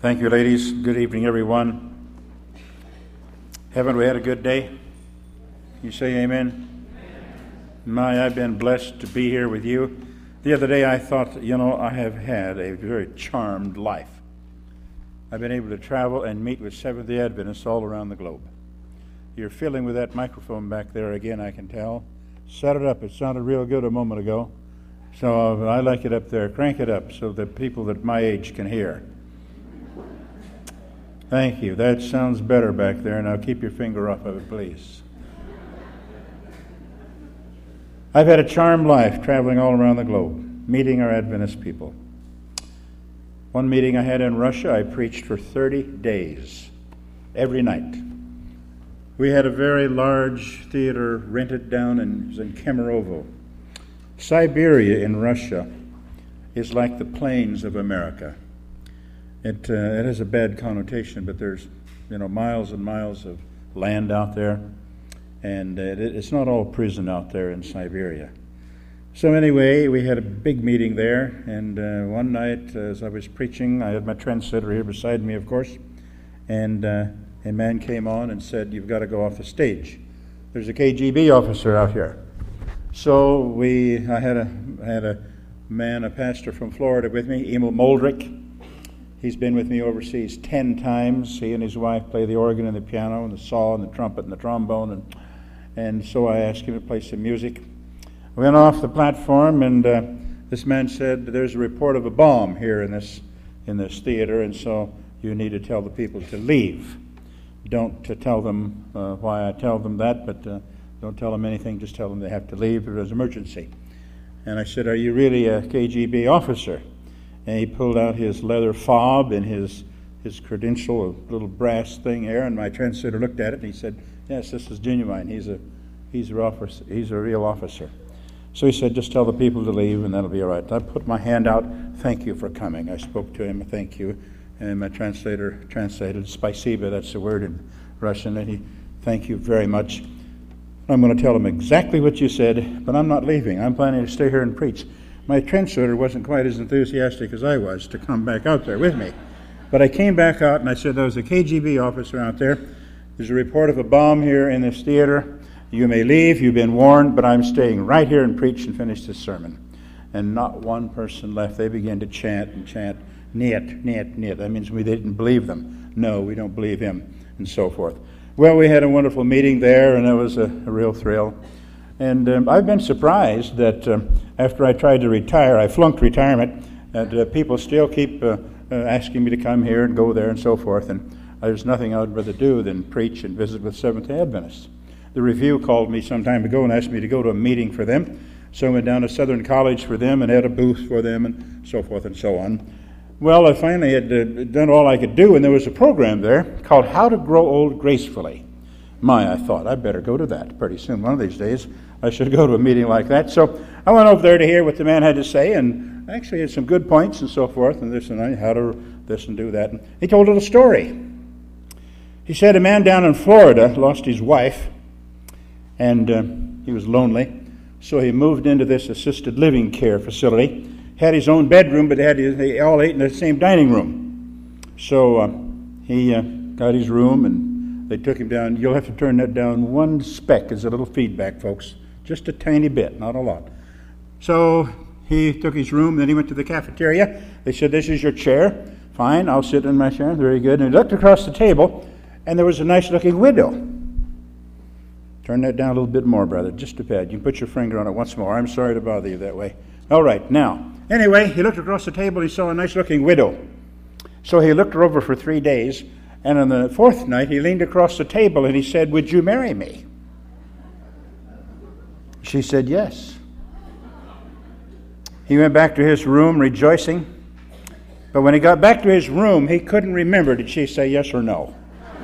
Thank you, ladies. Good evening, everyone. Haven't we had a good day? You say amen? My, I've been blessed to be here with you. The other day I thought, I have had a very charmed life. I've been able to travel and meet with Seventh-day Adventists all around the globe. You're fiddling with that microphone back there again, I can tell. Set it up. It sounded real good a moment ago. So I like it up there. Crank it up so that people at my age can hear. Thank you. That sounds better back there. Now keep your finger off of it, please. I've had a charmed life traveling all around the globe, meeting our Adventist people. One meeting I had in Russia, I preached for 30 days, every night. We had a very large theater rented down in Kemerovo. Siberia in Russia is like the plains of America. It has a bad connotation, but there's miles and miles of land out there, and it's not all prison out there in Siberia. So anyway, we had a big meeting there, and one night as I was preaching, I had my translator here beside me, of course, and a man came on and said, "You've got to go off the stage. There's a KGB officer out here." So I had a man, a pastor from Florida with me, Emil Moldrick. He's been with me overseas 10 times. He and his wife play the organ and the piano and the saw and the trumpet and the trombone. And so I asked him to play some music. We went off the platform, and this man said, "There's a report of a bomb here in this theater, and so you need to tell the people to leave. Don't tell them why I tell them that, but don't tell them anything. Just tell them they have to leave. There's an emergency." And I said, "Are you really a KGB officer?" And he pulled out his leather fob and his credential, a little brass thing there, and my translator looked at it and he said, "Yes, this is genuine. He's a real officer." So he said, "Just tell the people to leave and that'll be all right." I put my hand out. "Thank you for coming." I spoke to him, "Thank you." And my translator translated, "Spasiba," that's the word in Russian, and he, "Thank you very much. I'm going to tell them exactly what you said, but I'm not leaving. I'm planning to stay here and preach." My translator wasn't quite as enthusiastic as I was to come back out there with me. But I came back out and I said, "There was a KGB officer out there. There's a report of a bomb here in this theater. You may leave. You've been warned, but I'm staying right here and preach and finish this sermon." And not one person left. They began to chant and chant, "Niet, niet, niet." That means we didn't believe them. "No, we don't believe him," and so forth. Well, we had a wonderful meeting there, and it was a real thrill. And I've been surprised that after I tried to retire, I flunked retirement, and people still keep asking me to come here and go there and so forth. And there's nothing I would rather do than preach and visit with Seventh-day Adventists. The Review called me some time ago and asked me to go to a meeting for them. So I went down to Southern College for them and had a booth for them and so forth and so on. Well, I finally had done all I could do, and there was a program there called How to Grow Old Gracefully. I thought, I better go to that pretty soon. One of these days, I should go to a meeting like that. So I went over there to hear what the man had to say, and actually had some good points and so forth, and this and that, how to this and do that. And he told a little story. He said a man down in Florida lost his wife, and he was lonely, so he moved into this assisted living care facility. Had his own bedroom, but they all ate in the same dining room. So he got his room, and they took him down. You'll have to turn that down one speck as a little feedback, folks. Just a tiny bit, not a lot. So he took his room, then he went to the cafeteria. They said, "This is your chair." "Fine, I'll sit in my chair." Very good. And he looked across the table, and there was a nice-looking window. Turn that down a little bit more, brother, just a tad. You can put your finger on it once more. I'm sorry to bother you that way. All right, now, anyway, he looked across the table. He saw a nice-looking widow. So he looked her over for 3 days. And on the 4th night, he leaned across the table and he said, "Would you marry me?" She said yes. He went back to his room rejoicing. But when he got back to his room, he couldn't remember, did she say yes or no?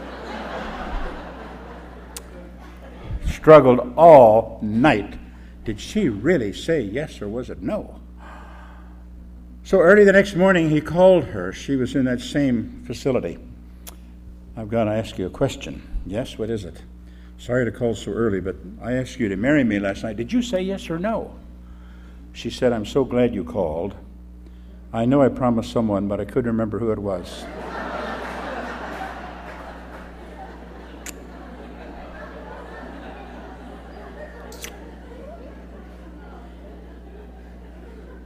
Struggled all night. Did she really say yes or was it no? So early the next morning, he called her. She was in that same facility. "I've got to ask you a question." "Yes, what is it?" "Sorry to call so early, but I asked you to marry me last night. Did you say yes or no?" She said, "I'm so glad you called. I know I promised someone, but I couldn't remember who it was."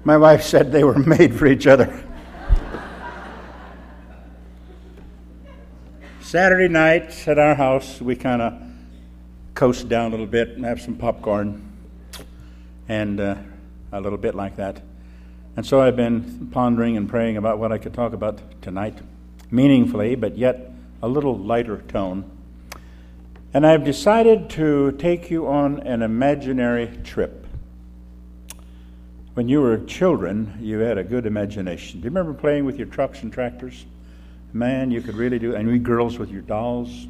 My wife said they were made for each other. Saturday night at our house, we kind of coast down a little bit and have some popcorn and a little bit like that. And so I've been pondering and praying about what I could talk about tonight, meaningfully, but yet a little lighter tone. And I've decided to take you on an imaginary trip. When you were children, you had a good imagination. Do you remember playing with your trucks and tractors? Man, you could really do, and we girls with your dolls.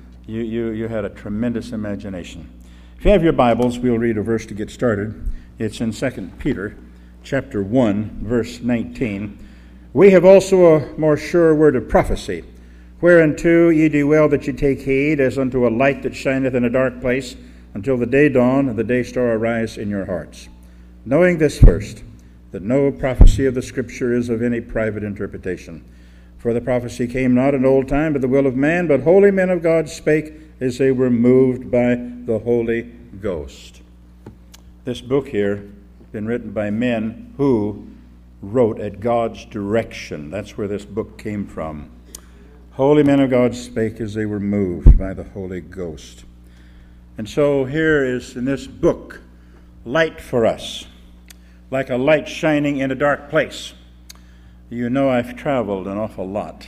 You had a tremendous imagination. If you have your Bibles, we'll read a verse to get started. It's in 2 Peter chapter 1, verse 19. We have also a more sure word of prophecy, whereunto ye do well that ye take heed, as unto a light that shineth in a dark place, until the day dawn and the day star arise in your hearts. Knowing this first, that no prophecy of the Scripture is of any private interpretation. For the prophecy came not in old time by the will of man, but holy men of God spake as they were moved by the Holy Ghost. This book here has been written by men who wrote at God's direction. That's where this book came from. Holy men of God spake as they were moved by the Holy Ghost. And so here is in this book light for us, like a light shining in a dark place. You know I've traveled an awful lot.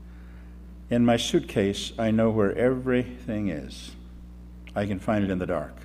In my suitcase, I know where everything is. I can find it in the dark.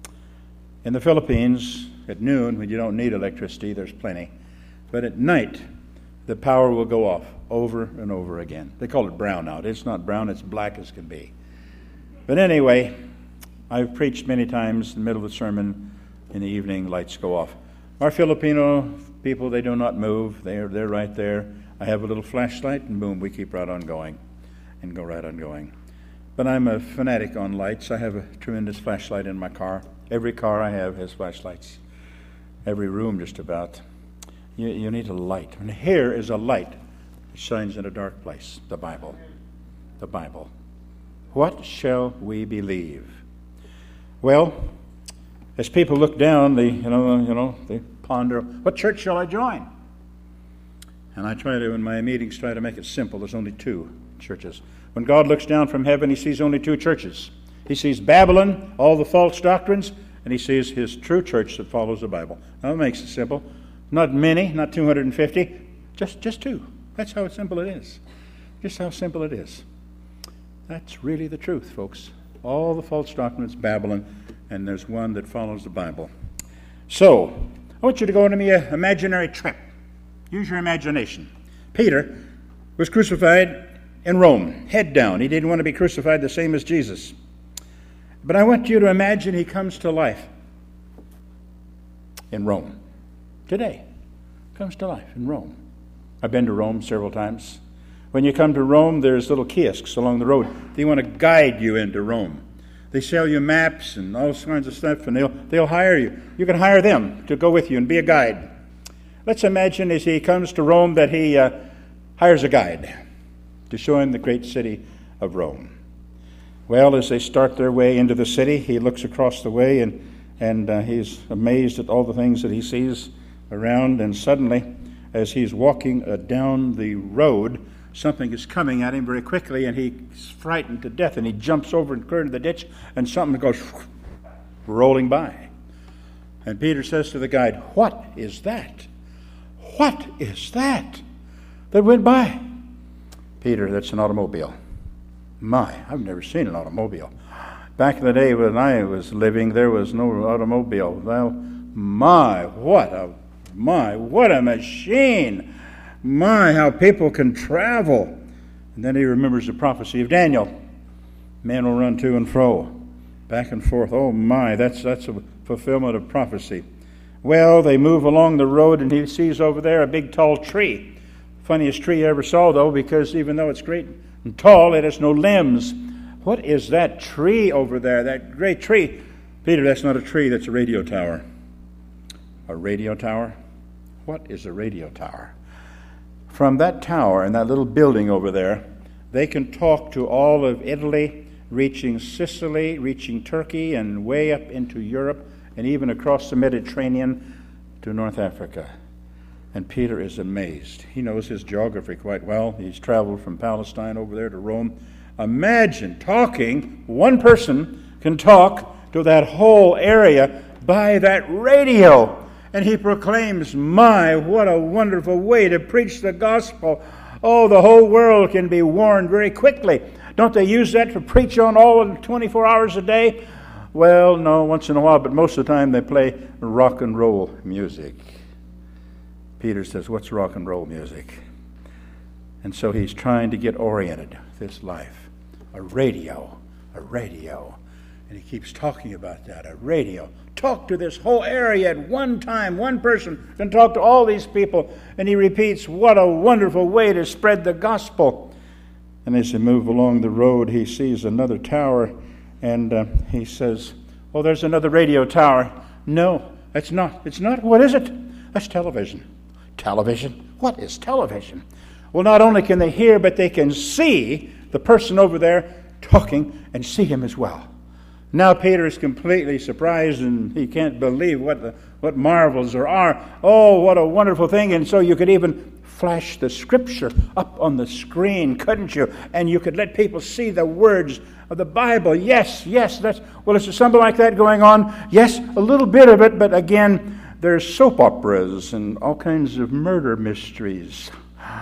In the Philippines, at noon, when you don't need electricity, there's plenty. But at night, the power will go off over and over again. They call it brownout. It's not brown, it's black as can be. But anyway, I've preached many times in the middle of the sermon. In the evening, lights go off. Our Filipino people, they do not move. They're right there. I have a little flashlight, and boom, we keep right on going and go right on going. But I'm a fanatic on lights. I have a tremendous flashlight in my car. Every car I have has flashlights. Every room just about. You need a light. And here is a light that shines in a dark place, the Bible. The Bible. What shall we believe? Well, as people look down, they ponder, what church shall I join? And I try to, in my meetings, try to make it simple. There's only two churches. When God looks down from heaven, he sees only two churches. He sees Babylon, all the false doctrines, and he sees his true church that follows the Bible. Now, that makes it simple. Not many, not 250, just two. That's how simple it is. Just how simple it is. That's really the truth, folks. All the false doctrines, Babylon, and there's one that follows the Bible. So, I want you to go on an imaginary trip. Use your imagination. Peter was crucified in Rome, head down. He didn't want to be crucified the same as Jesus. But I want you to imagine he comes to life in Rome. Today, comes to life in Rome. I've been to Rome several times. When you come to Rome, there's little kiosks along the road. They want to guide you into Rome. They sell you maps and all kinds of stuff, and they'll hire you. You can hire them to go with you and be a guide. Let's imagine as he comes to Rome that he hires a guide to show him the great city of Rome. Well, as they start their way into the city, he looks across the way and he's amazed at all the things that he sees around. And suddenly, as he's walking down the road, something is coming at him very quickly, and he's frightened to death, and he jumps over and clear into the ditch, and something goes rolling by. And Peter says to the guide, "What is that? What is that went by?" Peter, that's an automobile. My, I've never seen an automobile. Back in the day when I was living, there was no automobile. Well, what a machine! My, how people can travel. And then he remembers the prophecy of Daniel. Men will run to and fro, back and forth. Oh my, that's a fulfillment of prophecy. Well, they move along the road, and he sees over there a big tall tree. Funniest tree I ever saw, though, because even though it's great and tall, it has no limbs. What is that tree over there, that great tree? Peter, that's not a tree, that's a radio tower. A radio tower? What is a radio tower? From that tower and that little building over there, they can talk to all of Italy, reaching Sicily, reaching Turkey, and way up into Europe, and even across the Mediterranean to North Africa. And Peter is amazed. He knows his geography quite well. He's traveled from Palestine over there to Rome. Imagine talking, one person can talk to that whole area by that radio. And he proclaims, my, what a wonderful way to preach the gospel. Oh, the whole world can be warned very quickly. Don't they use that to preach on all 24 hours a day? Well, no, once in a while, but most of the time they play rock and roll music. Peter says, what's rock and roll music? And so he's trying to get oriented with this life. A radio. And he keeps talking about that, a radio. Talk to this whole area at one time. One person can talk to all these people. And he repeats, what a wonderful way to spread the gospel. And as they move along the road, he sees another tower. And he says, oh, there's another radio tower. No, it's not. It's not. What is it? That's television. Television? What is television? Well, not only can they hear, but they can see the person over there talking and see him as well. Now Peter is completely surprised and he can't believe what marvels there are. Oh, what a wonderful thing. And so you could even flash the scripture up on the screen, couldn't you? And you could let people see the words of the Bible. Yes, is there something like that going on? Yes, a little bit of it, but again, there's soap operas and all kinds of murder mysteries.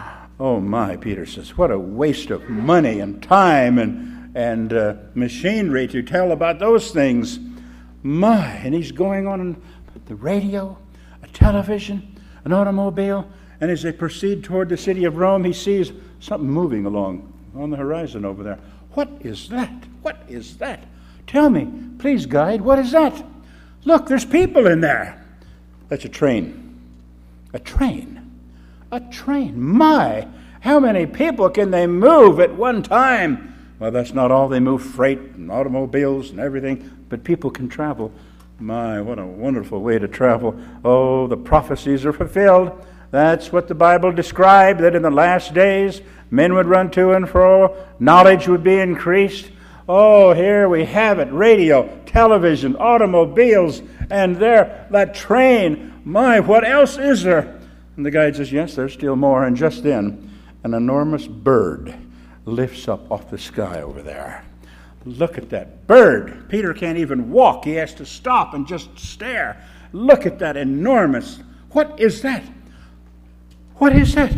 Oh my, Peter says, what a waste of money and time and machinery to tell about those things. My, and he's going on the radio, a television, an automobile, and as they proceed toward the city of Rome, he sees something moving along on the horizon over there. What is that? What is that? Tell me, please, guide, what is that? Look, there's people in there. That's a train. A train. A train. My, how many people can they move at one time? Well, that's not all. They move freight and automobiles and everything, but people can travel. My, what a wonderful way to travel. Oh, the prophecies are fulfilled. That's what the Bible described, that in the last days men would run to and fro, knowledge would be increased. Oh, here we have it. Radio, television, automobiles, and there, that train. My, what else is there? And the guide says, yes, there's still more. And just then, an enormous bird lifts up off the sky over there. Look at that bird. Peter can't even walk. He has to stop and just stare. Look at that enormous. What is that? What is that?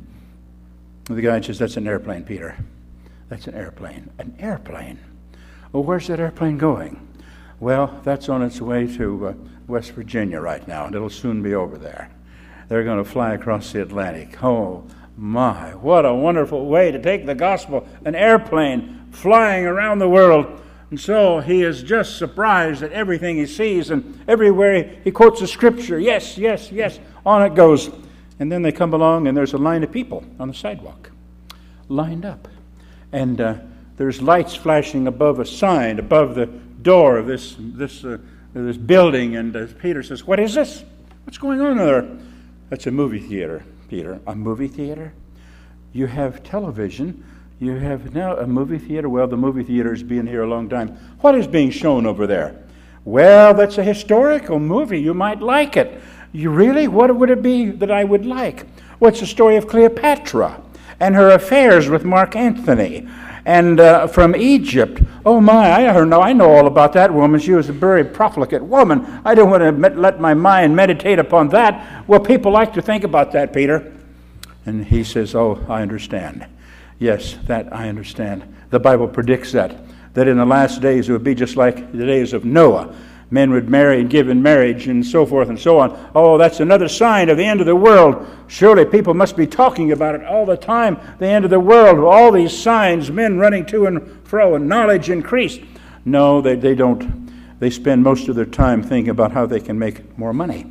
The guide says, that's an airplane, Peter. That's an airplane. An airplane. Well, where's that airplane going? Well, that's on its way to West Virginia right now, and it'll soon be over there. They're going to fly across the Atlantic. Oh, my, what a wonderful way to take the gospel. An airplane flying around the world. And so he is just surprised at everything he sees, and everywhere he quotes the scripture. Yes, on it goes. And then they come along, and there's a line of people on the sidewalk, lined up. And there's lights flashing above a sign, above the door of this building. And Peter says, what is this? What's going on there? That's a movie theater, Peter. A movie theater? You have television. You have now a movie theater. Well, the movie theater has been here a long time. What is being shown over there? Well, that's a historical movie. You might like it. You really? What would it be that I would like? Well, it's the story of Cleopatra and her affairs with Mark Antony, and from Egypt. Oh my, I know all about that woman. She was a very profligate woman. I don't want to let my mind meditate upon that. Well, people like to think about that, Peter. And he says, oh, I understand. Yes, that I understand. The Bible predicts that in the last days it would be just like the days of Noah. Men would marry and give in marriage and so forth and so on. Oh, that's another sign of the end of the world. Surely people must be talking about it all the time. The end of the world, all these signs, men running to and fro, and knowledge increased. No, they don't. They spend most of their time thinking about how they can make more money.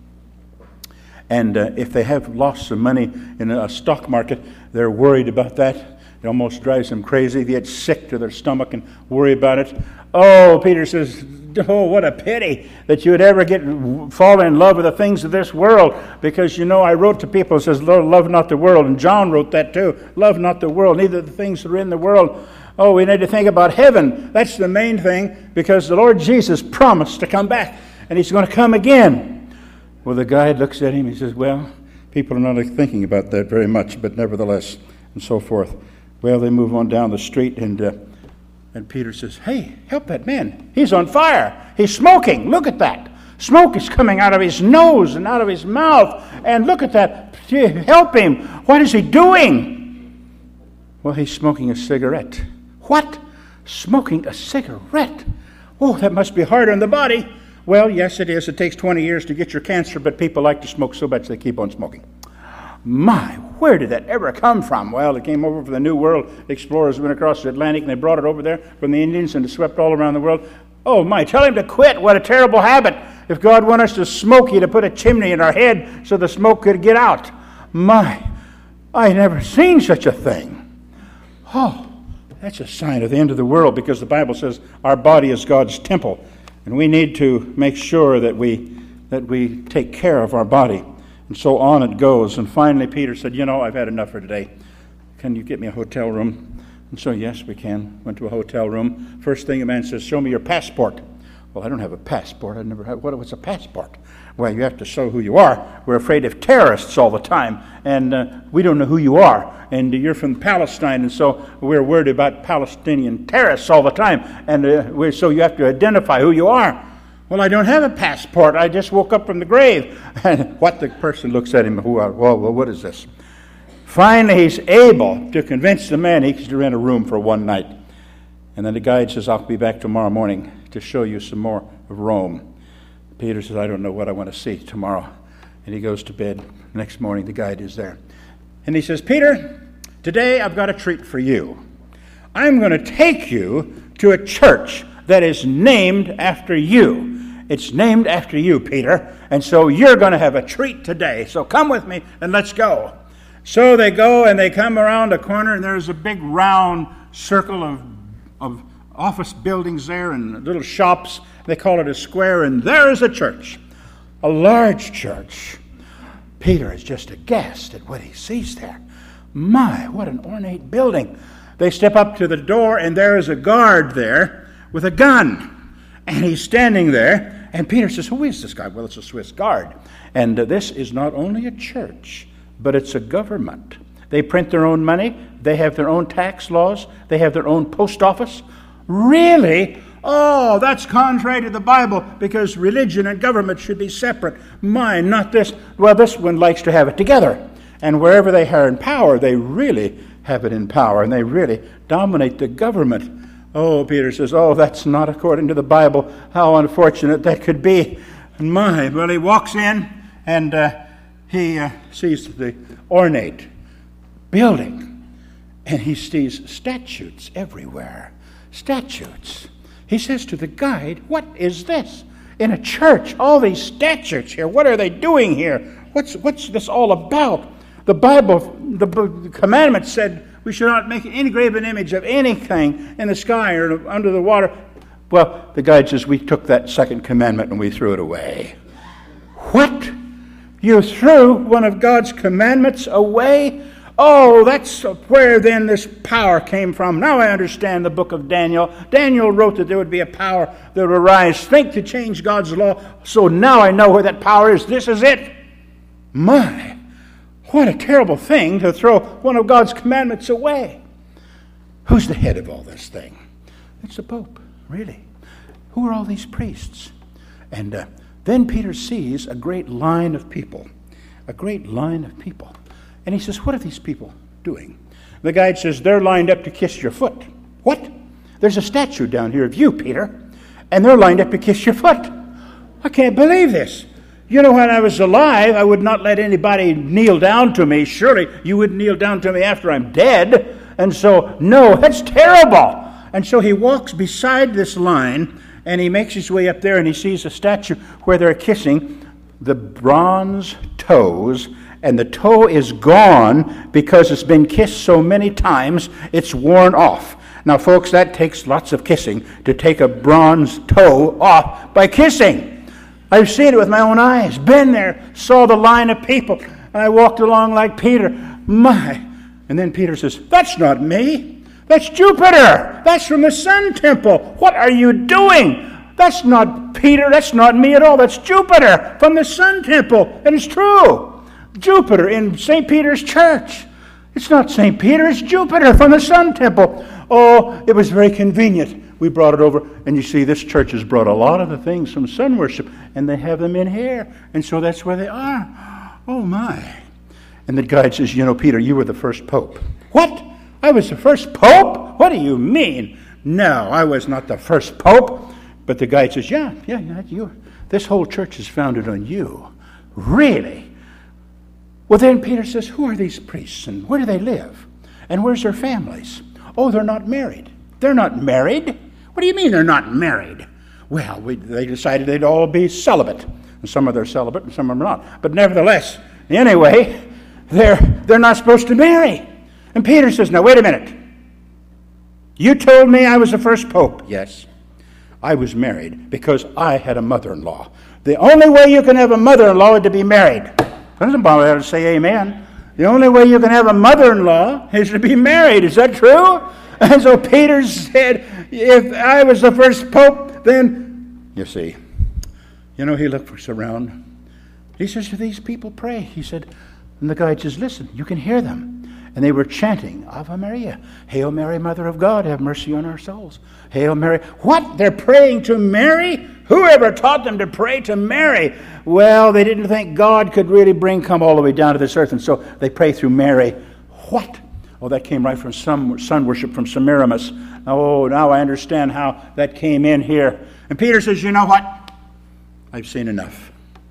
And if they have lost some money in a stock market, they're worried about that. It almost drives them crazy. They get sick to their stomach and worry about it. Oh, Peter says, oh, what a pity that you would ever fall in love with the things of this world. Because, I wrote to people, it says, love not the world. And John wrote that too. Love not the world, neither the things that are in the world. Oh, we need to think about heaven. That's the main thing, because the Lord Jesus promised to come back. And he's going to come again. Well, the guide looks at him. He says, well, People are not thinking about that very much, but nevertheless, and so forth. Well, they move on down the street, and Peter says, "Hey, help that man. He's on fire. He's smoking. Look at that. Smoke is coming out of his nose and out of his mouth. And look at that. Help him. What is he doing?" Well, he's smoking a cigarette. What? Smoking a cigarette? Oh, that must be hard on the body. Well, yes, it is. It takes 20 years to get your cancer, but people like to smoke so much they keep on smoking. My, where did that ever come from? Well, it came over from the New World. Explorers went across the Atlantic, and they brought it over there from the Indians, and it swept all around the world. Oh, my, tell him to quit. What a terrible habit. If God wanted us to smoke, he'd have put a chimney in our head so the smoke could get out. My, I never seen such a thing. Oh, that's a sign of the end of the world, because the Bible says our body is God's temple, and we need to make sure that we take care of our body. And so on it goes. And finally Peter said, I've had enough for today. Can you get me a hotel room? And so, yes, we can. Went to a hotel room. First thing a man says, "Show me your passport." Well, I don't have a passport. I've never had. What's a passport? Well, you have to show who you are. We're afraid of terrorists all the time, and we don't know who you are. And you're from Palestine, and so we're worried about Palestinian terrorists all the time. And so you have to identify who you are. Well, I don't have a passport. I just woke up from the grave. And what the person looks at him, well, what is this? Finally, he's able to convince the man he can rent a room for one night. And then the guide says, "I'll be back tomorrow morning to show you some more of Rome." Peter says, "I don't know what I want to see tomorrow." And he goes to bed. Next morning, the guide is there. And he says, "Peter, today I've got a treat for you. I'm going to take you to a church that is named after you. It's named after you, Peter. And so you're going to have a treat today. So come with me and let's go." So they go and they come around a corner, and there's a big round circle of office buildings there and little shops. They call it a square, and there is a church, a large church. Peter is just aghast at what he sees there. My, what an ornate building. They step up to the door, and there is a guard there with a gun. And he's standing there, and Peter says, "Who is this guy?" Well, it's a Swiss guard. And this is not only a church, but it's a government. They print their own money. They have their own tax laws. They have their own post office. Really? Oh, that's contrary to the Bible, because religion and government should be separate. Mine, not this. Well, this one likes to have it together. And wherever they are in power, they really have it in power, and they really dominate the government. Oh, Peter says, "Oh, that's not according to the Bible. How unfortunate that could be." My, well, he walks in, and he sees the ornate building, and he sees statues everywhere. Statues. He says to the guide, "What is this? In a church, all these statues here. What are they doing here? What's this all about?" The Bible, the commandment said we should not make any graven image of anything in the sky or under the water. Well, the guide says, "We took that second commandment and we threw it away." What? You threw one of God's commandments away? Oh, that's where then this power came from. Now I understand the book of Daniel. Daniel wrote that there would be a power that would arise, think to change God's law. So now I know where that power is. This is it. My, what a terrible thing to throw one of God's commandments away. Who's the head of all this thing? It's the Pope, really. Who are all these priests? And then Peter sees a great line of people. A great line of people. And he says, "What are these people doing?" The guide says, "They're lined up to kiss your foot." What? There's a statue down here of you, Peter, and they're lined up to kiss your foot. I can't believe this. When I was alive, I would not let anybody kneel down to me. Surely you wouldn't kneel down to me after I'm dead. And so, no, that's terrible. And so he walks beside this line, and he makes his way up there, and he sees a statue where they're kissing the bronze toes, and the toe is gone because it's been kissed so many times, it's worn off. Now, folks, that takes lots of kissing to take a bronze toe off by kissing. I've seen it with my own eyes, been there, saw the line of people, and I walked along like Peter. My. And then Peter says, "That's not me. That's Jupiter. That's from the Sun Temple. What are you doing? That's not Peter. That's not me at all. That's Jupiter from the Sun Temple." And it's true. Jupiter in St. Peter's Church. It's not St. Peter, it's Jupiter from the Sun Temple. Oh, it was very convenient. We brought it over, and you see, this church has brought a lot of the things from sun worship, and they have them in here, and so that's where they are. Oh, my. And the guide says, Peter, you were the first pope. What? I was the first pope? What do you mean? No, I was not the first pope. But the guide says, yeah, you. This whole church is founded on you. Really? Well, then Peter says, who are these priests, and where do they live? And where's their families? Oh, they're not married. They're not married? What do you mean they're not married? Well, they decided they'd all be celibate. And some of them are celibate and some of them are not. But nevertheless, anyway, they're not supposed to marry. And Peter says, now wait a minute. You told me I was the first pope. Yes, I was married because I had a mother-in-law. The only way you can have a mother-in-law is to be married. Doesn't bother to say amen. The only way you can have a mother-in-law is to be married. Is that true? And so Peter said, if I was the first pope, then, you see, he looks around. He says, do these people pray? He said, and the guide says, listen, you can hear them. And they were chanting, Ave Maria, Hail Mary, Mother of God, have mercy on our souls. Hail Mary. What? They're praying to Mary? Whoever taught them to pray to Mary? Well, they didn't think God could really come all the way down to this earth, and so they pray through Mary. What? Oh, that came right from sun worship from Semiramis. Oh, now I understand how that came in here. And Peter says, you know what? I've seen enough.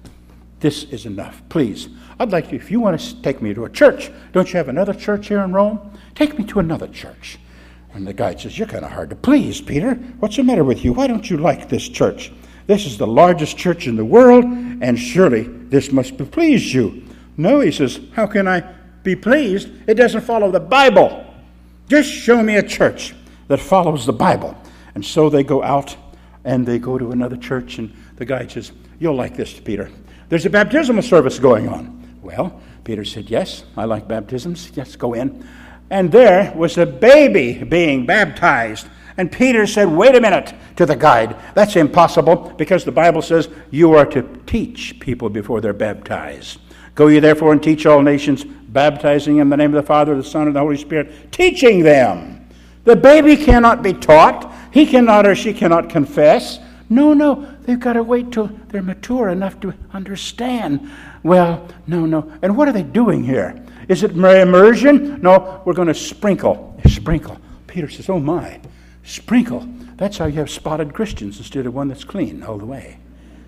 This is enough. Please, I'd like you, if you want to take me to a church, don't you have another church here in Rome? Take me to another church. And the guide says, you're kind of hard to please, Peter. What's the matter with you? Why don't you like this church? This is the largest church in the world, and surely this must please you. No, he says, how can I be pleased? It doesn't follow the Bible. Just show me a church that follows the Bible. And so they go out, and they go to another church, and the guide says, you'll like this, Peter. There's a baptismal service going on. Well, Peter said, yes, I like baptisms. Yes, go in. And there was a baby being baptized. And Peter said, wait a minute, to the guide. That's impossible, because the Bible says you are to teach people before they're baptized. Go ye therefore and teach all nations, baptizing in the name of the Father, the Son, and the Holy Spirit, teaching them. The baby cannot be taught. He cannot or she cannot confess. No, they've got to wait till they're mature enough to understand. Well, no. And what are they doing here? Is it immersion? No, we're going to sprinkle. Sprinkle. Peter says, oh my, sprinkle. That's how you have spotted Christians instead of one that's clean all the way.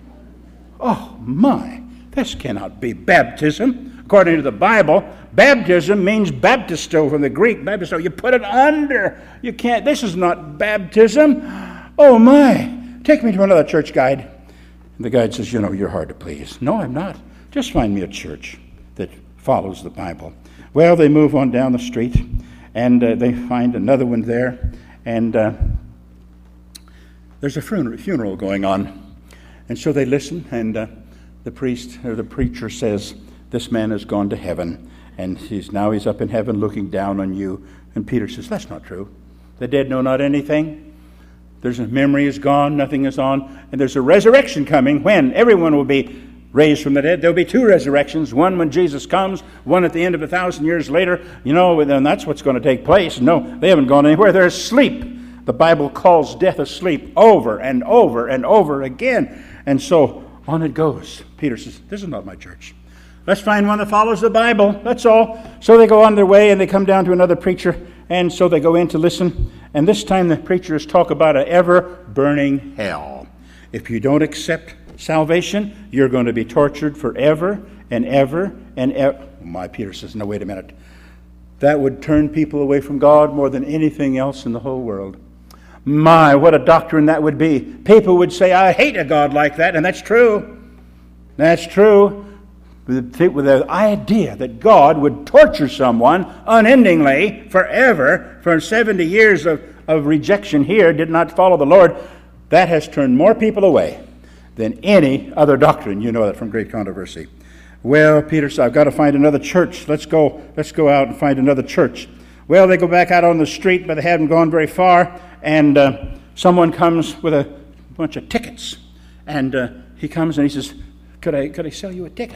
Oh my, this cannot be baptism. According to the Bible, baptism means baptisto from the Greek. Baptisto, you put it under. You can't, this is not baptism. Oh my. Take me to another church, guide. And the guide says, you're hard to please. No, I'm not. Just find me a church that follows the Bible. Well, they move on down the street, and they find another one there, and there's a funeral going on. And so they listen, and the priest or the preacher says, this man has gone to heaven, and he's up in heaven looking down on you. And Peter says, that's not true. The dead know not anything. There's a memory is gone, nothing is on, and there's a resurrection coming when everyone will be raised from the dead. There'll be two resurrections, one when Jesus comes, one at the end of 1,000 years later, and that's what's going to take place. No, they haven't gone anywhere. They're asleep. The Bible calls death asleep over and over and over again. And so on it goes. Peter says, this is not my church. Let's find one that follows the Bible. That's all. So they go on their way, and they come down to another preacher, and so they go in to listen. And this time the preachers talk about an ever-burning hell. If you don't accept salvation, you're going to be tortured forever and ever and ever. My, Peter says, no, wait a minute. That would turn people away from God more than anything else in the whole world. My, what a doctrine that would be. People would say, I hate a God like that, and that's true. That's true. With the idea that God would torture someone unendingly, forever, for 70 years of rejection here, did not follow the Lord, that has turned more people away than any other doctrine. You know that from Great Controversy. Well, Peter said, I've got to find another church. Let's go out and find another church. Well, they go back out on the street, but they haven't gone very far, and someone comes with a bunch of tickets. And he comes and he says, could I sell you a ticket?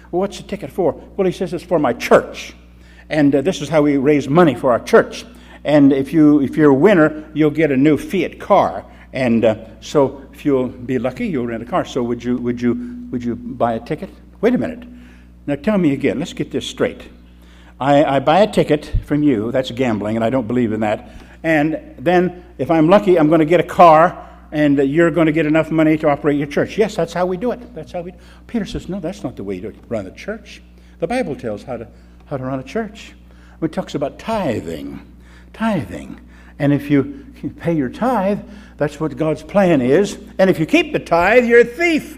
Well, what's the ticket for? Well, he says it's for my church. And this is how we raise money for our church. And if you're a winner, you'll get a new Fiat car. And so if you'll be lucky, you'll rent a car. So would you buy a ticket? Wait a minute. Now tell me again. Let's get this straight. I buy a ticket from you. That's gambling, and I don't believe in that. And then if I'm lucky, I'm going to get a car, and you're going to get enough money to operate your church. Yes, that's how we do it. That's how we. Peter says, no, that's not the way to run a church. The Bible tells how to run a church. It talks about tithing. And if you pay your tithe, that's what God's plan is. And if you keep the tithe, you're a thief.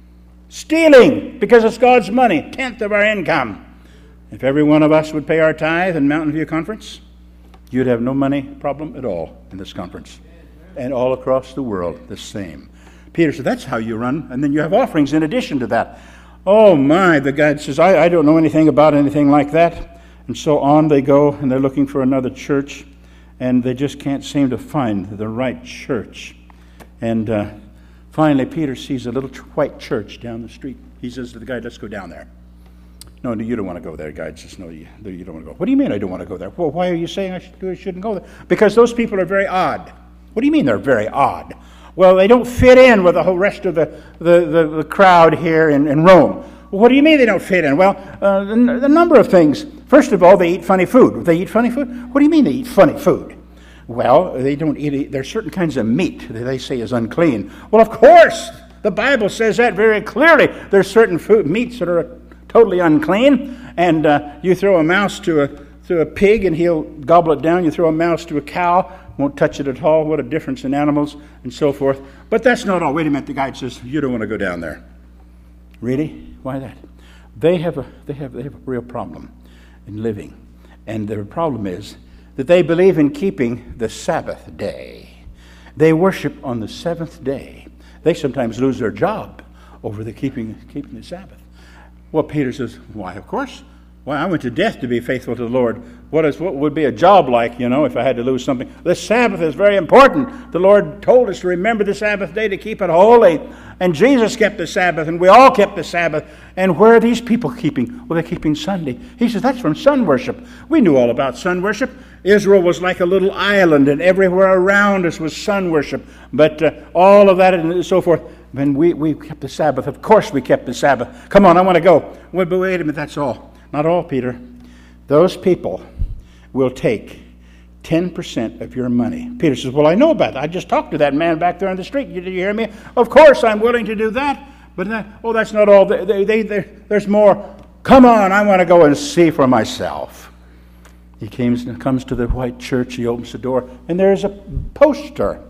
Stealing, because it's God's money, 10th of our income. If every one of us would pay our tithe in Mountain View Conference, you'd have no money problem at all in this conference. And all across the world, the same. Peter said, that's how you run. And then you have offerings in addition to that. Oh my, the guy says, I don't know anything about anything like that. And so on they go, and they're looking for another church. And they just can't seem to find the right church. And finally, Peter sees a little white church down the street. He says to the guy, let's go down there. No, you don't want to go there. The guy says, no, you don't want to go. What do you mean I don't want to go there? Well, why are you saying I shouldn't go there? Because those people are very odd. What do you mean they're very odd? Well, they don't fit in with the whole rest of the crowd here in Rome. Well, what do you mean they don't fit in? Well, the number of things. First of all, they eat funny food. They eat funny food? What do you mean they eat funny food? Well, they don't eat. There's certain kinds of meat that they say is unclean. Well, of course, the Bible says that very clearly. There's certain meats that are totally unclean, and you throw a mouse to a pig and he'll gobble it down. You throw a mouse to a cow, won't touch it at all. What a difference in animals and so forth. But that's not all. Wait a minute. The guide says you don't want to go down there. Really? Why that? They have a real problem in living, and their problem is that they believe in keeping the Sabbath day. They worship on the seventh day. They sometimes lose their job over the keeping the Sabbath. Well, Peter says, why, of course. Why, I went to death to be faithful to the Lord. What would be a job like, if I had to lose something? The Sabbath is very important. The Lord told us to remember the Sabbath day, to keep it holy. And Jesus kept the Sabbath, and we all kept the Sabbath. And where are these people keeping? Well, they're keeping Sunday. He says, that's from sun worship. We knew all about sun worship. Israel was like a little island, and everywhere around us was sun worship. But all of that and so forth. When we kept the Sabbath, of course we kept the Sabbath. Come on, I want to go. Well, but wait a minute, that's all. Not all, Peter. Those people will take 10% of your money. Peter says, well, I know about that. I just talked to that man back there on the street. Did you hear me? Of course I'm willing to do that. But that's not all. There's more. Come on, I want to go and see for myself. He comes to the white church. He opens the door, and there's a poster,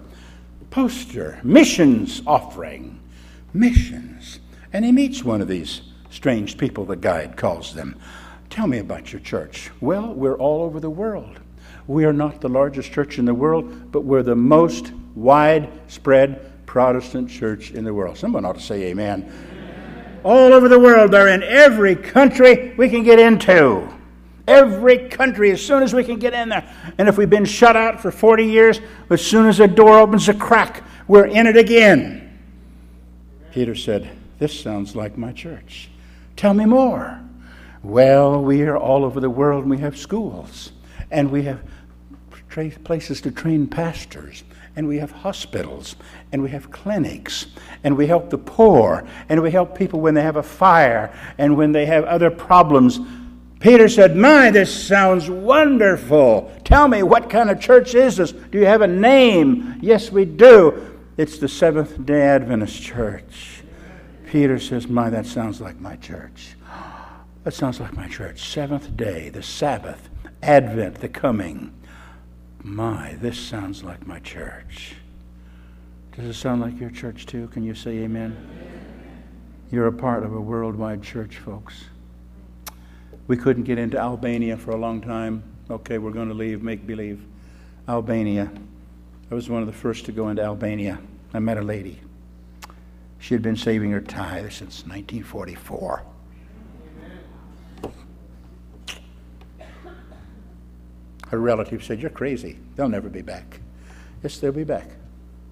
missions offering, missions. And he meets one of these strange people, the guide calls them. Tell me about your church. Well, we're all over the world. We are not the largest church in the world, but we're the most widespread Protestant church in the world. Someone ought to say amen. Amen. All over the world. They're in every country we can get into. Every country, as soon as we can get in there. And if we've been shut out for 40 years, as soon as the door opens a crack, we're in it again. Peter said, this sounds like my church. Tell me more. Well, we are all over the world, and we have schools, and we have places to train pastors, and we have hospitals, and we have clinics, and we help the poor, and we help people when they have a fire and when they have other problems. Peter said, my, this sounds wonderful. Tell me, what kind of church is this? Do you have a name? Yes, we do. It's the Seventh-day Adventist Church. Peter says, my, that sounds like my church. That sounds like my church. Seventh day, the Sabbath, Advent, the coming. My, this sounds like my church. Does it sound like your church too? Can you say amen? You're a part of a worldwide church, folks. We couldn't get into Albania for a long time. Okay, we're going to leave, make believe. Albania. I was one of the first to go into Albania. I met a lady. She had been saving her tithe since 1944. Her relative said, you're crazy. They'll never be back. Yes, they'll be back.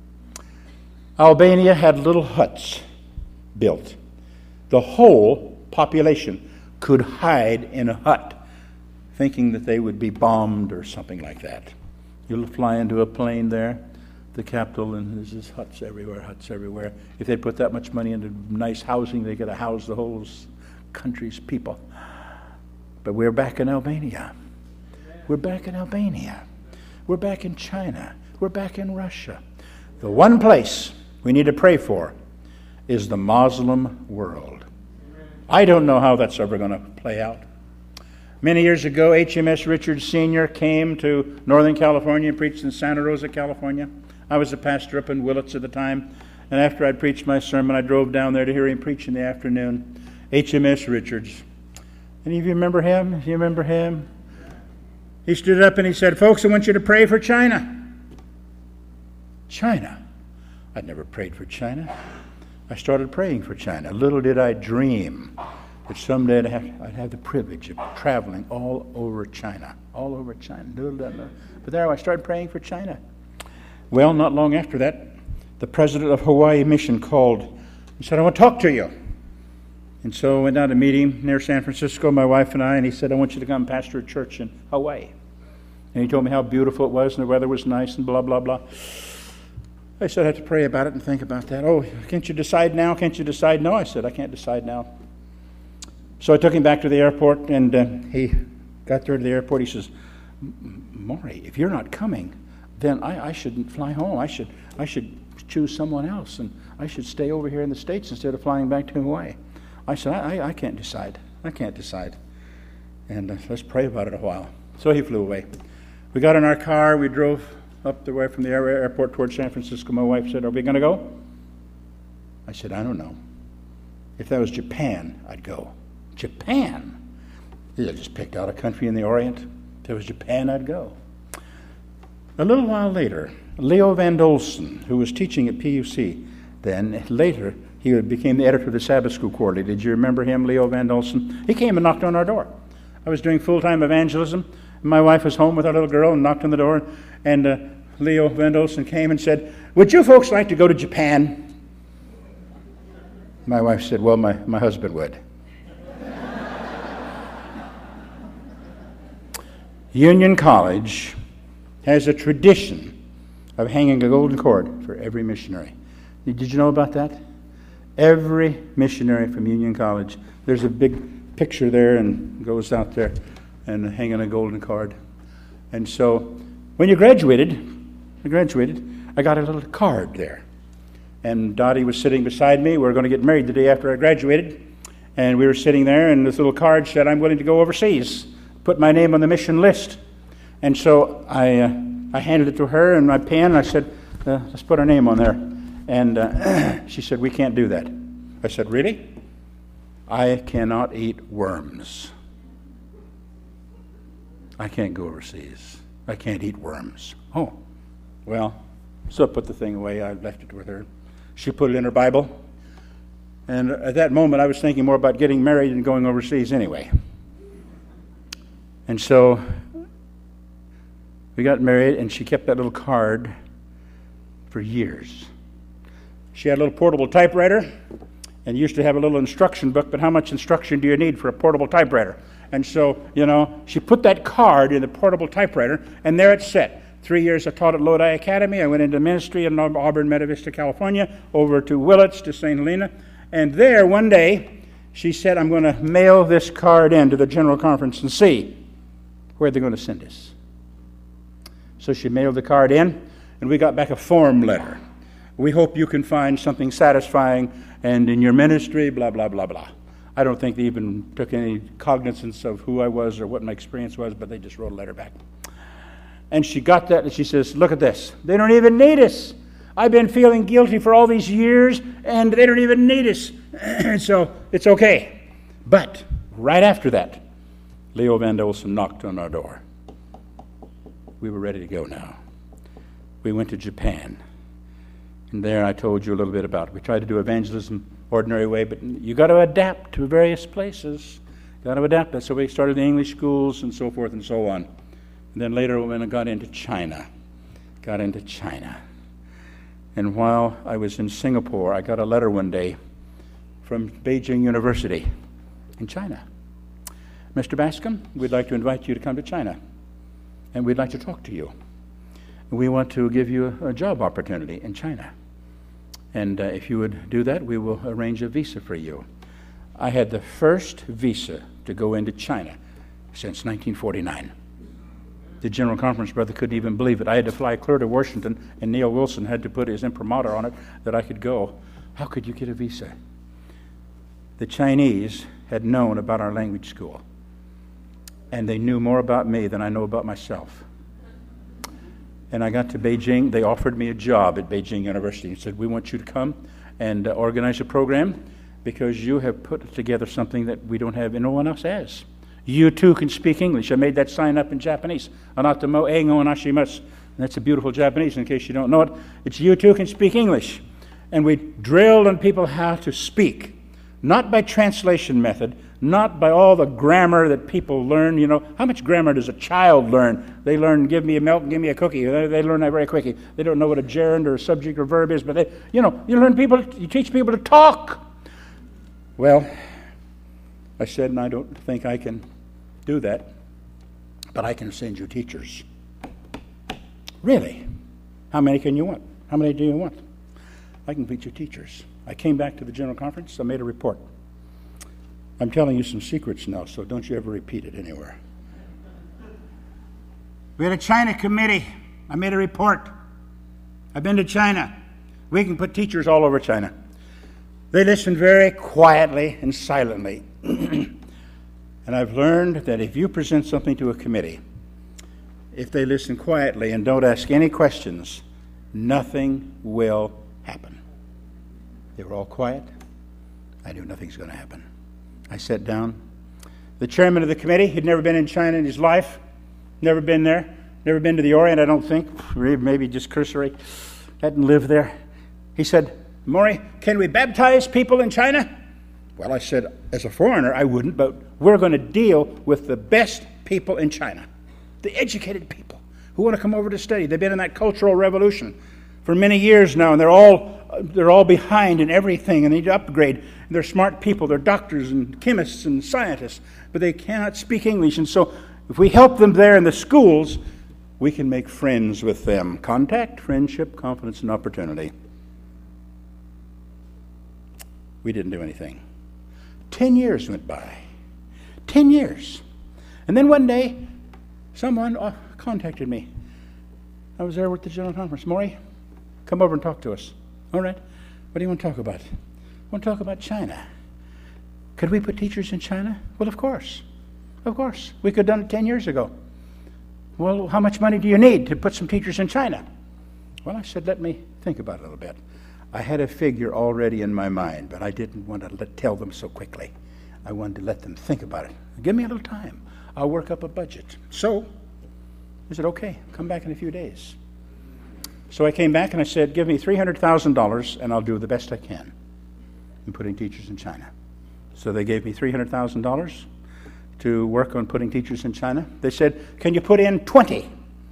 Albania had little huts built. The whole population could hide in a hut, thinking that they would be bombed or something like that. You'll fly into a plane there, the capital, and there's just huts everywhere. If they'd put that much money into nice housing, they could have housed the whole country's people. But we're back in Albania. We're back in Albania. We're back in China. We're back in Russia. The one place we need to pray for is the Muslim world. I don't know how that's ever going to play out. Many years ago, HMS Richards Sr. came to Northern California and preached in Santa Rosa, California. I was a pastor up in Willits at the time, and after I'd preached my sermon, I drove down there to hear him preach in the afternoon. HMS Richards. Any of you remember him? You remember him? He stood up and he said, "Folks, I want you to pray for China." China. I'd never prayed for China. I started praying for China. Little did I dream that someday I'd have the privilege of traveling all over China. All over China. But there I started praying for China. Well, not long after that, the president of Hawaii Mission called and said, "I want to talk to you." And so I went down to meet him near San Francisco, my wife and I, and he said, "I want you to come pastor a church in Hawaii." And he told me how beautiful it was and the weather was nice and blah, blah, blah. I said, "I have to pray about it and think about that." "Oh, can't you decide now? Can't you decide?" "No," I said, "I can't decide now." So I took him back to the airport, and he got there to the airport. He says, "Maury, if you're not coming, then I shouldn't fly home. I should choose someone else, and I should stay over here in the States instead of flying back to Hawaii." I said, I can't decide. I can't decide. And let's pray about it a while. So he flew away. We got in our car. We drove up the way from the airport towards San Francisco. My wife said, "Are we going to go?" I said, "I don't know. If that was Japan, I'd go." Japan? I just picked out a country in the Orient. If it was Japan, I'd go. A little while later, Leo Van Dolsen, who was teaching at PUC, then later he became the editor of the Sabbath School Quarterly. Did you remember him, Leo Van Dolsen? He came and knocked on our door. I was doing full-time evangelism. My wife was home with our little girl and knocked on the door, and Leo Van Dolsen came and said, "Would you folks like to go to Japan?" My wife said, "Well, my husband would." Union College has a tradition of hanging a golden cord for every missionary. Did you know about that? Every missionary from Union College, there's a big picture there and goes out there and hanging a golden cord. And so when I graduated, I got a little card there. And Dottie was sitting beside me. We were going to get married the day after I graduated. And we were sitting there, and this little card said, "I'm willing to go overseas." Put my name on the mission list. And so I handed it to her and my pen, and I said, "Let's put our name on there." And she said, "We can't do that." I said, "Really?" "I cannot eat worms. I can't go overseas. I can't eat worms." "Oh, well." So I put the thing away. I left it with her. She put it in her Bible. And at that moment, I was thinking more about getting married than going overseas anyway. And so we got married, and she kept that little card for years. She had a little portable typewriter and used to have a little instruction book, but how much instruction do you need for a portable typewriter? And so, she put that card in the portable typewriter, and there it sat. 3 years I taught at Lodi Academy. I went into ministry in Auburn, Meta Vista, California, over to Willits, to St. Helena. And there, one day, she said, "I'm going to mail this card in to the General Conference and see where they're going to send us." So she mailed the card in, and we got back a form letter. "We hope you can find something satisfying and in your ministry, blah, blah, blah, blah." I don't think they even took any cognizance of who I was or what my experience was, but they just wrote a letter back. And she got that, and she says, "Look at this. They don't even need us. I've been feeling guilty for all these years, and they don't even need us. So it's okay." But right after that, Leo Van Dolsen knocked on our door. We were ready to go now. We went to Japan. And there I told you a little bit about it. We tried to do evangelism ordinary way, but you got to adapt to various places. Got to adapt that. So we started the English schools and so forth and so on. And then later when I got into China. And while I was in Singapore, I got a letter one day from Beijing University. in China. Mr. Bascom, we'd like to invite you to come to China, and we'd like to talk to you. We want to give you a job opportunity in China. And if you would do that, we will arrange a visa for you. I had the first visa to go into China since 1949. The General Conference brother couldn't even believe it. I had to fly clear to Washington, and Neil Wilson had to put his imprimatur on it that I could go. How could you get a visa? The Chinese had known about our language school, and they knew more about me than I know about myself. And I got to Beijing. They offered me a job at Beijing University and said, we want you to come and organize a program because you have put together something that we don't have and no one else has. You too can speak English. I made that sign up in Japanese. Anatamo e ngo nashimasu. That's a beautiful Japanese in case you don't know it. It's you too can speak English. And we drilled on people how to speak, not by translation method, not by all the grammar that people learn. You know, how much grammar does a child learn? They learn, give me a milk, give me a cookie. They learn that very quickly. They don't know what a gerund or a subject or verb is, but you teach people to talk. Well, I said, and I don't think I can do that, but I can send you teachers. Really? How many can you want? How many do you want? I can get you teachers. I came back to the General Conference. I made a report. I'm telling you some secrets now, so don't you ever repeat it anywhere. We had a China committee. I made a report. I've been to China. We can put teachers all over China. They listen very quietly and silently. And I've learned that if you present something to a committee, if they listen quietly and don't ask any questions, nothing will happen. They were all quiet. I knew nothing's going to happen. I sat down. The chairman of the committee, he'd never been in China in his life, never been there, never been to the Orient, I don't think, maybe just cursory, hadn't lived there. He said, Maury, can we baptize people in China? Well, I said, as a foreigner, I wouldn't, but we're going to deal with the best people in China, the educated people who want to come over to study. They've been in that Cultural Revolution for many years now, and they're all behind in everything, and they need to upgrade. And they're smart people. They're doctors and chemists and scientists, but they cannot speak English. And so if we help them there in the schools, we can make friends with them. Contact, friendship, confidence, and opportunity. We didn't do anything. 10 years went by. 10 years. And then one day, someone contacted me. I was there with the General Conference. Maury, come over and talk to us. All right. What do you want to talk about? I want to talk about China. Could we put teachers in China? Well, of course. Of course. We could have done it 10 years ago. Well, how much money do you need to put some teachers in China? Well, I said, let me think about it a little bit. I had a figure already in my mind, but I didn't want to tell them so quickly. I wanted to let them think about it. Give me a little time. I'll work up a budget. So I said, okay, come back in a few days. So I came back and I said, give me $300,000 and I'll do the best I can in putting teachers in China. So they gave me $300,000 to work on putting teachers in China. They said, can you put in 20?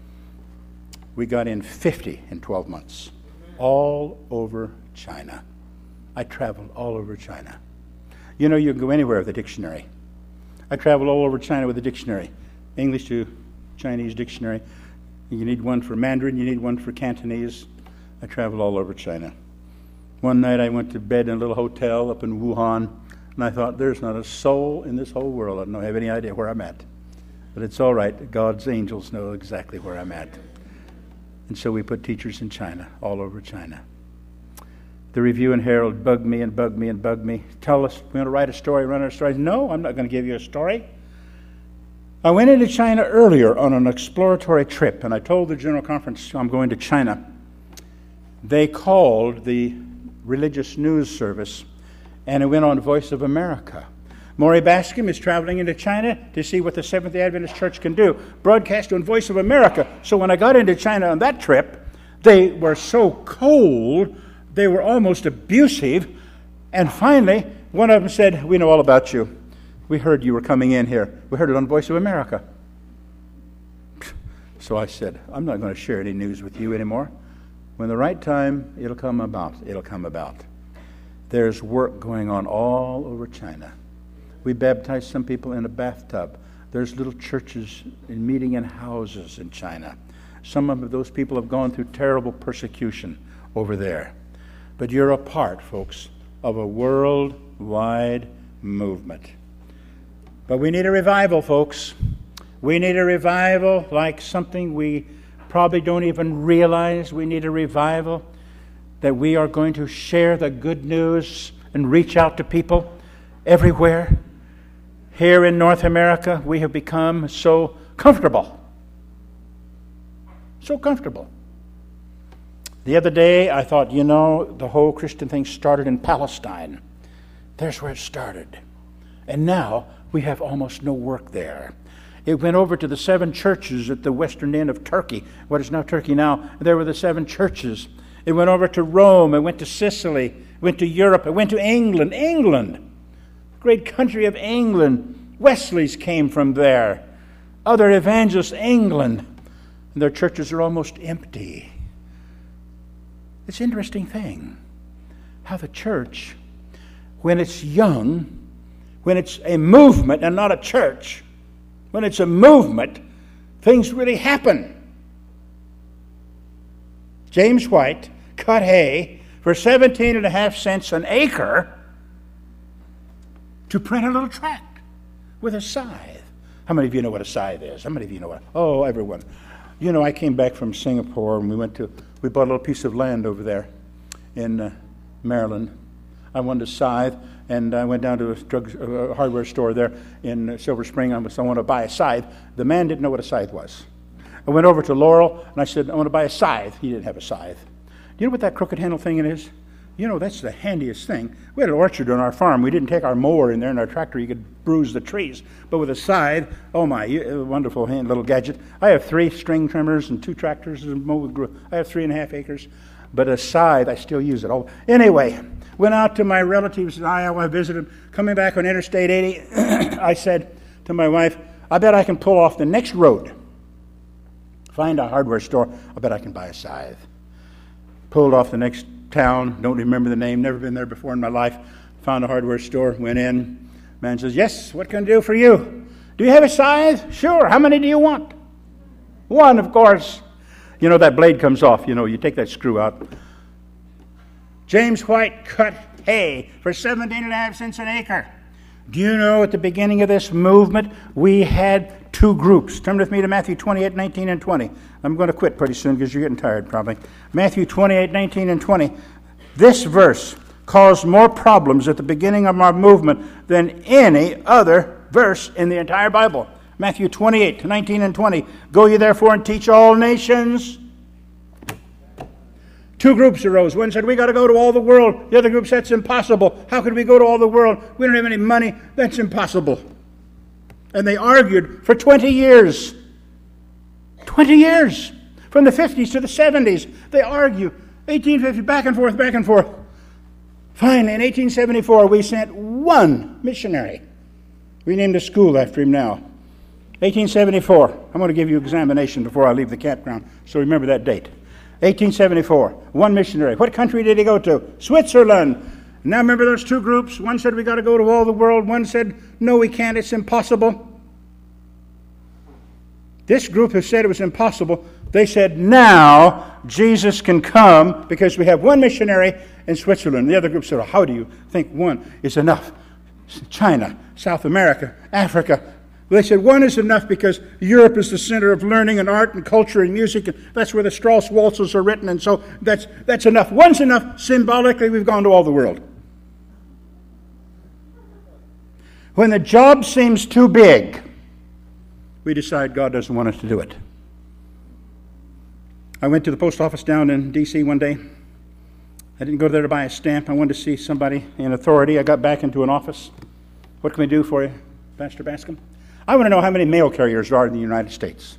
We got in 50 in 12 months. All over China. I traveled all over China. You know, you can go anywhere with a dictionary. I traveled all over China with a dictionary. English to Chinese dictionary. You need one for Mandarin, you need one for Cantonese. I traveled all over China. One night I went to bed in a little hotel up in Wuhan, and I thought, there's not a soul in this whole world. I don't have any idea where I'm at. But it's all right. God's angels know exactly where I'm at. And so we put teachers in China, all over China. The Review and Herald bugged me and bugged me and bugged me. Tell us, we want to write a story, run our stories. No, I'm not going to give you a story. I went into China earlier on an exploratory trip, and I told the General Conference I'm going to China. They called the religious news service, and it went on Voice of America. Maury Bascom is traveling into China to see what the Seventh-day Adventist Church can do. Broadcast on Voice of America. So when I got into China on that trip, they were so cold, they were almost abusive. And finally, one of them said, we know all about you. We heard you were coming in here. We heard it on Voice of America. So I said, I'm not going to share any news with you anymore. When the right time, it'll come about. It'll come about. There's work going on all over China. We baptize some people in a bathtub. There's little churches and meeting in houses in China. Some of those people have gone through terrible persecution over there. But you're a part, folks, of a worldwide movement. But we need a revival, folks. We need a revival like something we probably don't even realize. We need a revival that we are going to share the good news and reach out to people everywhere. Here in North America, we have become so comfortable. So comfortable. The other day, I thought, the whole Christian thing started in Palestine. There's where it started. And now we have almost no work there. It went over to the 7 churches at the western end of Turkey, what is now Turkey now. There were the 7 churches. It went over to Rome. It went to Sicily. It went to Europe. It went to England. England, great country of England. Wesley's came from there. Other evangelists, England. And their churches are almost empty. It's an interesting thing how the church, when it's young, when it's a movement and not a church, when it's a movement, things really happen. James White cut hay for 17.5 cents an acre to print a little tract with a scythe. How many of you know what a scythe is? How many of you know what? Oh, everyone. I came back from Singapore and we bought a little piece of land over there in Maryland. I wanted a scythe, and I went down to a hardware store there in Silver Spring. I wanted to buy a scythe. The man didn't know what a scythe was. I went over to Laurel, and I said, I want to buy a scythe. He didn't have a scythe. Do you know what that crooked handle thing it is? That's the handiest thing. We had an orchard on our farm. We didn't take our mower in there and our tractor. You could bruise the trees. But with a scythe, oh my, wonderful little gadget. I have 3 string trimmers and 2 tractors. I have 3.5 acres. But a scythe, I still use it. Anyway, went out to my relatives in Iowa, visited them. Coming back on Interstate 80, I said to my wife, I bet I can pull off the next road. Find a hardware store. I bet I can buy a scythe. Pulled off the next town, don't remember the name, never been there before in my life. Found a hardware store, went in. Man says, yes, what can I do for you? Do you have a scythe? Sure. How many do you want? 1, of course. That blade comes off. You take that screw out. James White cut hay for 17.5 cents an acre. Do you know at the beginning of this movement, we had 2 groups. Turn with me to Matthew 28, 19, and 20. I'm going to quit pretty soon because you're getting tired probably. Matthew 28, 19, and 20. This verse caused more problems at the beginning of our movement than any other verse in the entire Bible. Matthew 28, 19, and 20. Go ye therefore and teach all nations. 2 groups arose. One said, we got to go to all the world. The other group said, that's impossible. How could we go to all the world? We don't have any money. That's impossible. And they argued for 20 years. 20 years. From the 50s to the 70s. They argue. 1850, back and forth, back and forth. Finally, in 1874, we sent 1 missionary. We named a school after him now. 1874. I'm going to give you an examination before I leave the campground, so remember that date. 1874, 1 missionary. What country did he go to? Switzerland. Now remember those 2 groups. One said we got to go to all the world. One said, no, we can't. It's impossible. This group who said it was impossible, they said, now Jesus can come because we have 1 missionary in Switzerland. The other group said, well, how do you think 1 is enough? China, South America, Africa. They said 1 is enough because Europe is the center of learning and art and culture and music. And that's where the Strauss waltzes are written. And so that's enough. 1's enough. Symbolically, we've gone to all the world. When the job seems too big, we decide God doesn't want us to do it. I went to the post office down in D.C. one day. I didn't go there to buy a stamp. I wanted to see somebody in authority. I got back into an office. What can we do for you, Pastor Bascom? I want to know how many mail carriers there are in the United States.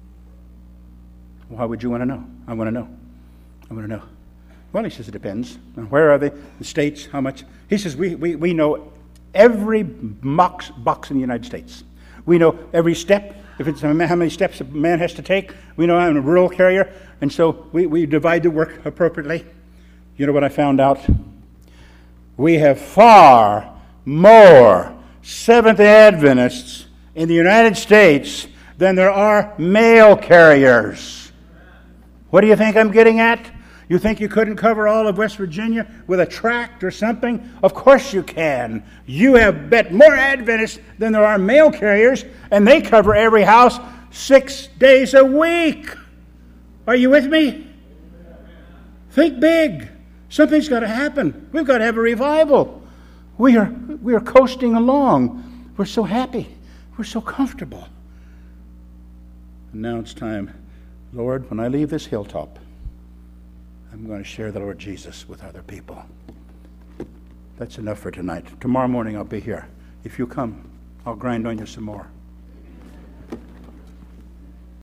Why would you want to know? I want to know. I want to know. Well, he says, it depends. Where are they? The states, how much? He says, we know every box in the United States. We know every step. If it's how many steps a man has to take, we know I'm a rural carrier. And so we divide the work appropriately. You know what I found out? We have far more Seventh-day Adventists in the United States than there are mail carriers. What do you think I'm getting at? You think you couldn't cover all of West Virginia with a tract or something? Of course you can. You have bet more Adventists than there are mail carriers, and they cover every house 6 days a week. Are you with me? Think big. Something's got to happen. We've got to have a revival. We are coasting along. We're so happy. We're so comfortable. And now it's time, Lord, when I leave this hilltop, I'm going to share the Lord Jesus with other people. That's enough for tonight. Tomorrow morning I'll be here. If you come, I'll grind on you some more.